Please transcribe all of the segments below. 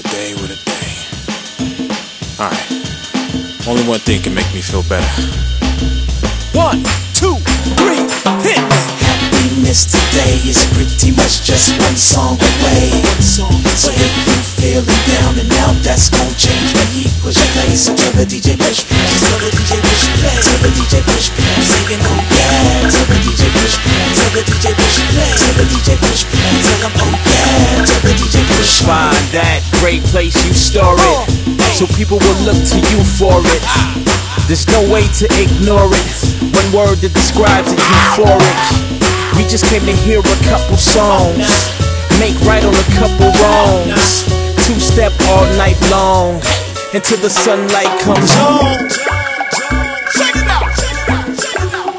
a day, what a day. Alright, only one thing can make me feel better. 1, 2, 3, hit me! Happiness today is pretty much just one song away. So if you feeling down and out, that's gon' change when he push play. So tell the DJ push play, tell the DJ push play, tell the DJ push play, singing oh yeah. Tell the DJ push play, tell the DJ push play, tell the DJ push play, tell him oh yeah. Tell the DJ push play. Find that great place you store it, so people will look to you for it. There's no way to ignore it. One word that describes it, euphoric. We just came to hear a couple songs, make right on a couple wrongs. Two-step all night long until the sunlight comes home. Check it out, check it out, check it out.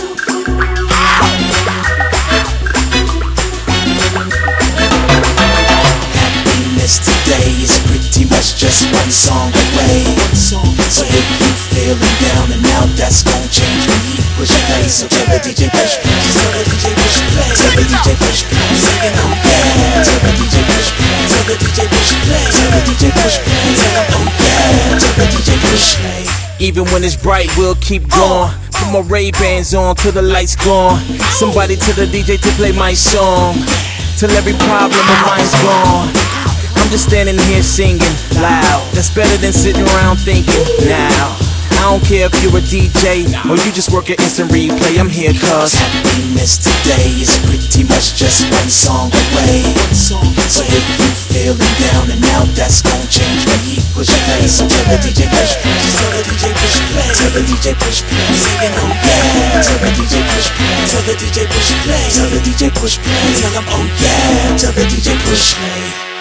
Happiness today is pretty much just one song away. So if you feeling down and out, that's gon' change when he push play. So tell the DJ push play, tell the DJ push play, tell the DJ push play, singing oh yeah. Tell the DJ push play, tell the DJ push play, tell the DJ push play, tell him oh yeah. Tell the DJ push play. Even when it's bright, we'll keep going. Put my Ray-Bans on till the lights gone. Somebody tell the DJ to play my song till every problem of mine's gone. I'm just standing here singing loud. That's better than sitting around thinking now. I don't care if you're a DJ or you just work at instant replay. I'm here cause happiness today is pretty much just one song away. So if you feeling down and out, that's gon' change when he push play. So tell the DJ push play, tell the DJ push play, tell the DJ push play, singing oh yeah. Tell the DJ push play, tell the DJ push play, tell the DJ push play, tell him oh yeah. Tell the DJ push play.